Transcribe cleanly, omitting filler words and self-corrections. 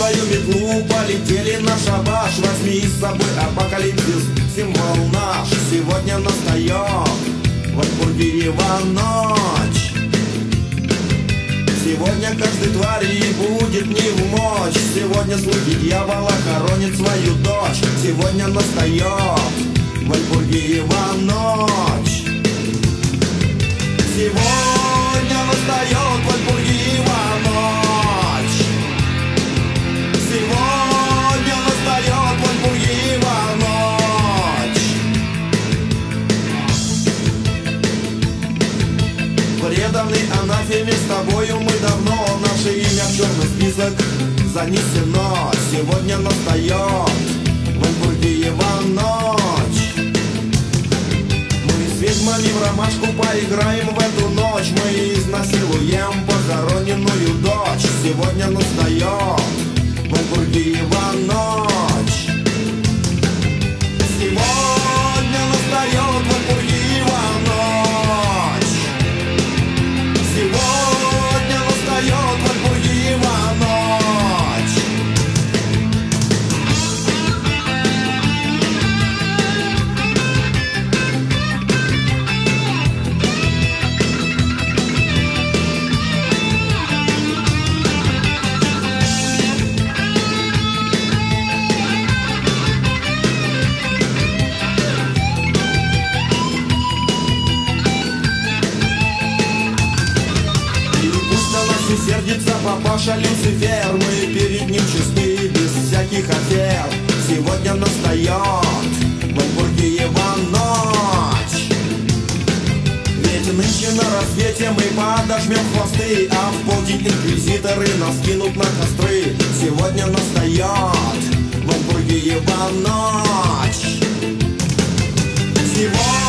свою метлу, полетели на шабаш. Возьми с собой апокалипсис, символ наш. Сегодня настает Вальпургиева ночь. Сегодня каждой твари будет не в мочь. Сегодня слуги дьявола хоронят свою дочь. Сегодня настает Вальпургиева ночь. Сегодня настает Вальпургиева ночь. Сегодня настает Вальпургиева ночь. Преданный анафеме с тобою мы давно. Наше имя в черный список занесено. Сегодня настает Вальпургиева ночь. Мы с ведьмами в ромашку поиграем в эту ночь. Мы изнасилуем похороненную дочь. Сегодня настает Вальпургиева ночь. Сегодня настает Вальпургиева ночь. Сегодня настает Вальпургиева ночь. Сердится папаша Люцифер, мы перед ним чисты, без всяких афер. Сегодня настает Вальпургиева ночь. Ведь нынче на рассвете мы подожмем хвосты, а в полдень инквизиторы нас кинут на костры. Сегодня настает Вальпургиева ночь. Сегодня